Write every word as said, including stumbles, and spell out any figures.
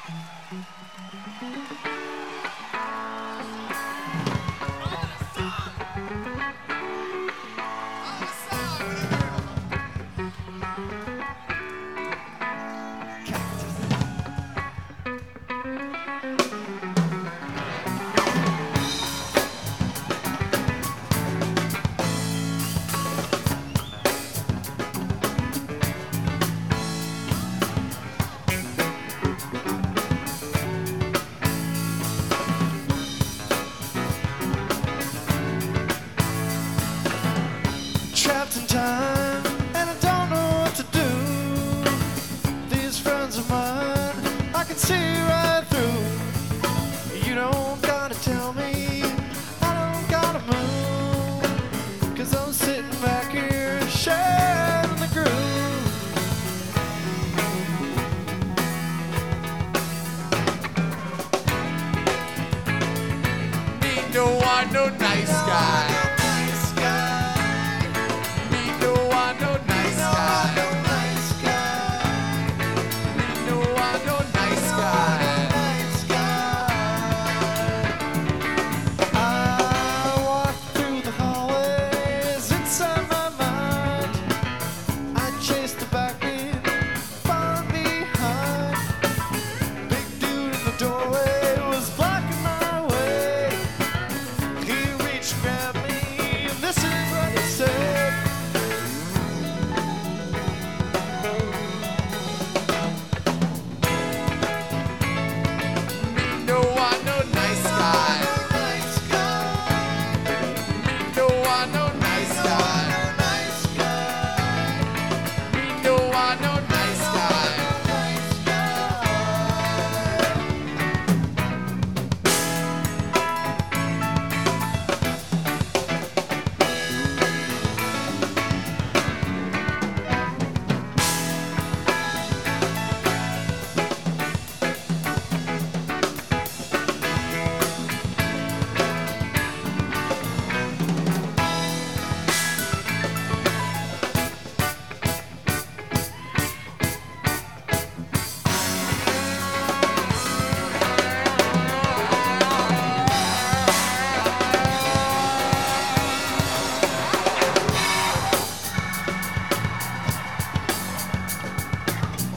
Trapped in time, and I don't know what to do. These friends of mine, I can see right through. You don't gotta tell me, I don't gotta move, 'cause I'm sitting back here sharing the groove. Me no want no nice